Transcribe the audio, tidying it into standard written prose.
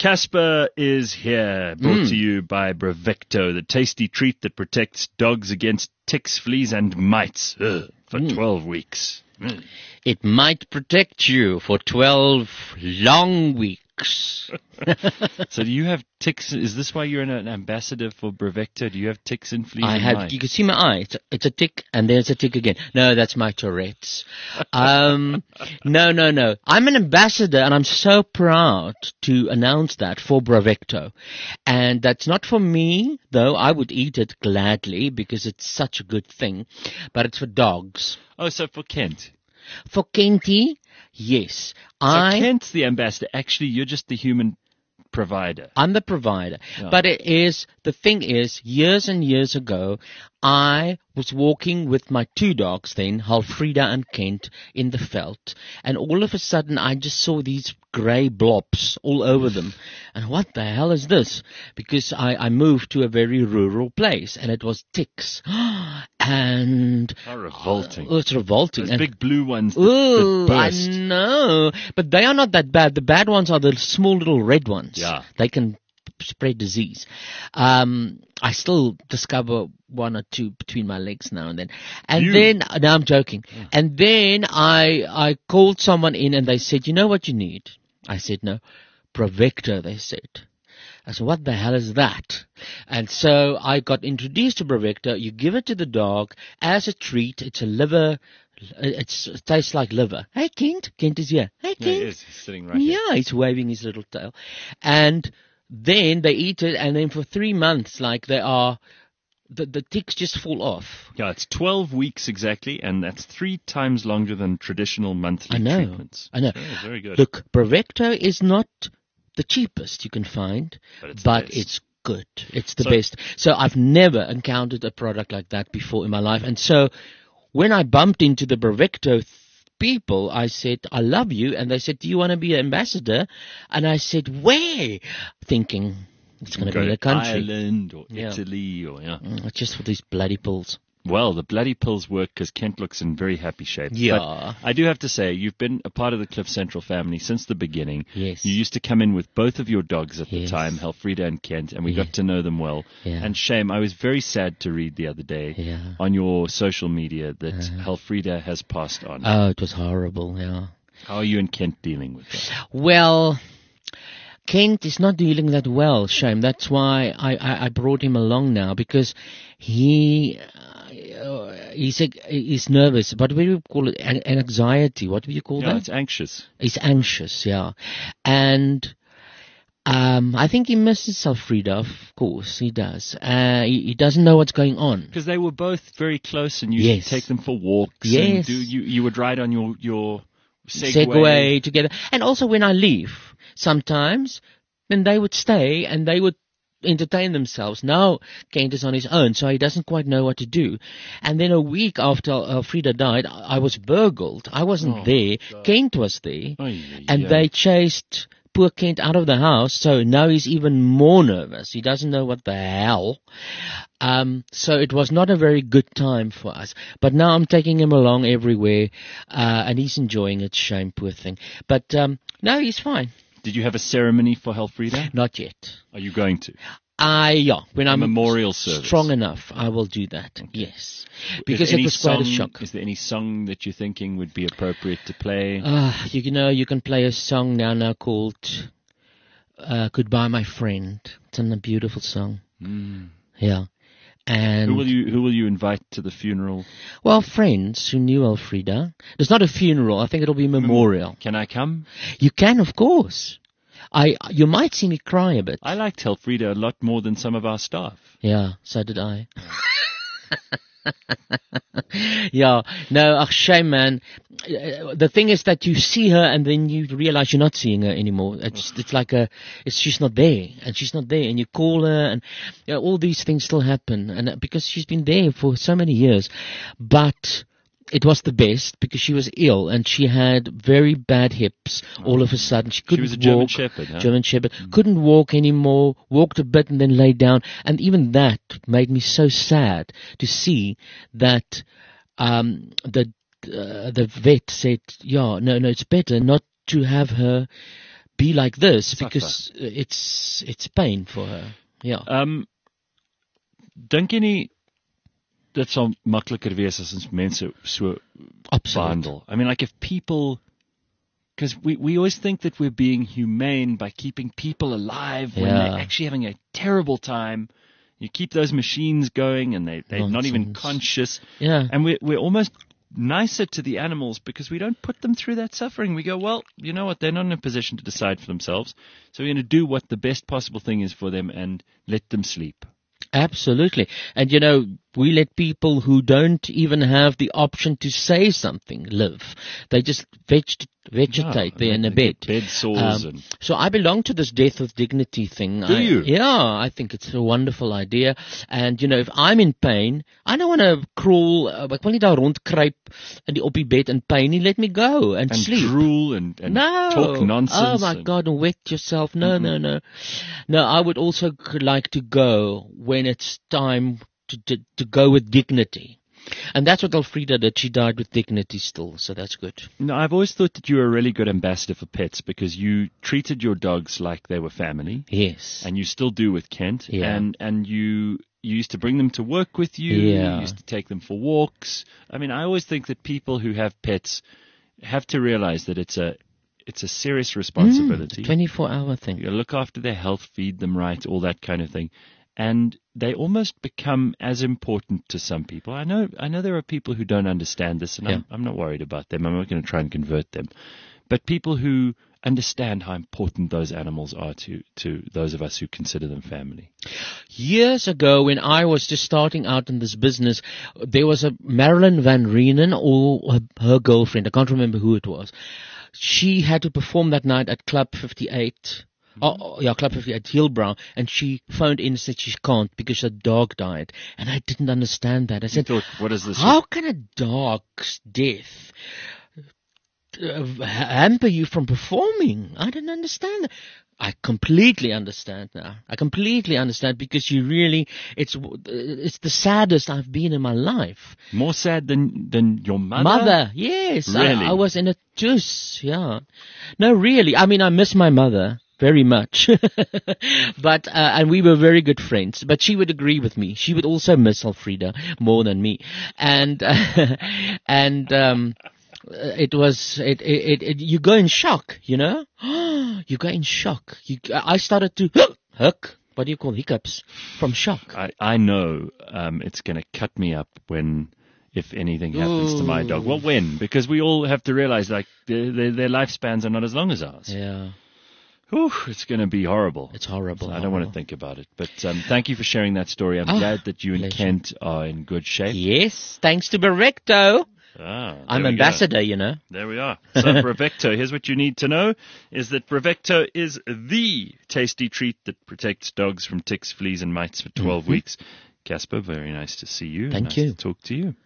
Casper is here, brought to you by Bravecto, the tasty treat that protects dogs against ticks, fleas, and mites for 12 weeks. It might protect you for 12 long weeks. So do you have ticks? Is this why you're an ambassador for Bravecto? Do you have ticks and fleas I and have. mites? You can see my eye. It's a tick, and there's a tick again. No, that's my Tourette's. No. I'm an ambassador, and I'm so proud to announce that for Bravecto. And that's not for me, though. I would eat it gladly because it's such a good thing. But it's for dogs. Oh, so for Kent. For Kenty, yes. So Kent's the ambassador. Actually, you're just the human provider. I'm the provider. Yeah. But the thing is, years and years ago, I was walking with my two dogs then, Halfrida and Kent, in the veld. And all of a sudden, I just saw these grey blobs all over them. And what the hell is this? Because I moved to a very rural place, and it was ticks. And How revolting. it's revolting. Those And big blue ones ooh, that I burst. know. But they are not that bad. The bad ones are the small little red ones. Yeah. They can spread disease. I still discover one or two between my legs now and then. And then, no, I'm joking. Yeah. And then I called someone in and they said, you know what you need? I said, no. Bravecto, they said. I said, what the hell is that? And so I got introduced to Bravecto. You give it to the dog as a treat. It's a liver. It tastes like liver. Hey, Kent. Kent is here. Hey, Kent. Yeah, he is. He's sitting right here. Yeah, he's waving his little tail. And then they eat it, and then for 3 months, like they are, the ticks just fall off. Yeah, it's 12 weeks exactly, and that's 3 times longer than traditional monthly treatments. I know. Very, very good. Look, Bravecto is not the cheapest you can find, but it's good. It's the best. So I've never encountered a product like that before in my life. And so when I bumped into the Bravecto people, I said, I love you. And they said, do you want to be an ambassador? And I said, where? Thinking it's going to be a country. Ireland or Italy or, just for these bloody pills. Well, the bloody pills work because Kent looks in very happy shape. Yeah. But I do have to say, you've been a part of the Cliff Central family since the beginning. Yes. You used to come in with both of your dogs at the time, Halfrida and Kent, and we got to know them well. Yeah. And shame, I was very sad to read the other day on your social media that Halfrida has passed on. Oh, it was horrible, yeah. How are you and Kent dealing with that? Well, Kent is not dealing that well, shame. That's why I brought him along now, because he's nervous. What do you call it? Anxiety. What do you call that? Yeah, it's anxious. He's anxious, yeah. And I think he misses Halfrida, of course, he does. He doesn't know what's going on. Because they were both very close and you used to take them for walks. Yes. And you would ride on your Segway together. And also when I leave, sometimes, then they would stay and they would entertain themselves. Now Kent is on his own, so he doesn't quite know what to do. And then a week after Alfreda died, I was burgled. I wasn't there. God. Kent was there. And they chased poor Kent out of the house, so now he's even more nervous. He doesn't know what the hell. So it was not a very good time for us. But now I'm taking him along everywhere, and he's enjoying it. Shame, poor thing. But no, he's fine. Did you have a ceremony for Halfrida? Not yet. Are you going to? When I'm memorial service. Strong enough, I will do that. Okay. Yes, because it was quite a shock. Is there any song that you're thinking would be appropriate to play? You know, you can play a song now called "Goodbye, My Friend." It's a beautiful song. Yeah. And who will you invite to the funeral? Well, friends who knew Alfreda. It's not a funeral. I think it'll be a memorial. Can I come? You can, of course. You might see me cry a bit. I liked Alfreda a lot more than some of our staff. Yeah, so did I. Yeah, no, shame, man. The thing is that you see her and then you realize you're not seeing her anymore. It's like she's not there, and she's not there, and you call her, and all these things still happen, and because she's been there for so many years, but it was the best because she was ill and she had very bad hips. All of a sudden, she couldn't walk. She was a German Shepherd, huh? German Shepherd. Couldn't walk anymore. Walked a bit and then laid down. And even that made me so sad to see that the vet said, no, it's better not to have her be like this Suffer. because it's pain for her. Yeah. Dink jy nie dit sal makliker wees as ons mense so Absolute. behandel? I mean, like if people, because we always think that we're being humane by keeping people alive when Yeah. they're actually having a terrible time. You keep those machines going and they're not even Nonsense. conscious. Yeah. And we're almost nicer to the animals because we don't put them through that suffering. We go, well, you know what, they're not in a position to decide for themselves. So we're going to do what the best possible thing is for them and let them sleep. Absolutely. And we let people who don't even have the option to say something live. They just vegetate there in a They bed. get bed sores and So I belong to this death with dignity thing. Do you? Yeah, I think it's a wonderful idea. And, if I'm in pain, I don't want to crawl, ek wil nie daar rondkruip op die bed in pain nie. Let me go and sleep. drool and No. talk nonsense. Oh my and- God, and wet yourself. No, no, no. No, I would also like to go when it's time to go with dignity. And that's what Elfrida did. She died with dignity still, so that's good. No, I've always thought that you were a really good ambassador for pets because you treated your dogs like they were family, Yes. and you still do with Kent. Yeah. And you used to bring them to work with you. Yeah. You used to take them for walks. I mean, I always think that people who have pets have to realize that it's a serious responsibility. 24-hour thing. You look after their health, feed them right, all that kind of thing. And they almost become as important to some people. I know there are people who don't understand this, and Yeah. I'm not worried about them. I'm not going to try and convert them. But people who understand how important those animals are to those of us who consider them family. Years ago, when I was just starting out in this business, there was a Marilyn Van Reenen or her girlfriend. I can't remember who it was. She had to perform that night at Club 58. Club 58, Hillbrow, and she phoned in and said she can't because her dog died. And I didn't understand that. I I said, thought, what is this? how can a dog's death hamper you from performing? I didn't understand that. I completely understand now. I completely understand because it's the saddest I've been in my life. More sad than your mother? Mother, yes. Really? I was in a juice, yeah. No, really. I mean, I miss my mother very much. But, and we were very good friends, but she would agree with me. She would also miss Elfrida more than me. And, you go in shock, you go in shock. I started to what do you call hiccups from shock. I know it's going to cut me up if anything happens to my dog. Well, when? Because we all have to realize like their lifespans are not as long as ours. Yeah. Whew, it's going to be horrible. It's horrible. I don't want to think about it. But thank you for sharing that story. I'm glad that you and pleasure. Kent are in good shape. Yes, thanks to Bravecto. I'm there we ambassador, go. There we are. So Bravecto, here's what you need to know, is that Bravecto is the tasty treat that protects dogs from ticks, fleas, and mites for 12 weeks. Casper, very nice to see you. Thank nice you. to talk to you.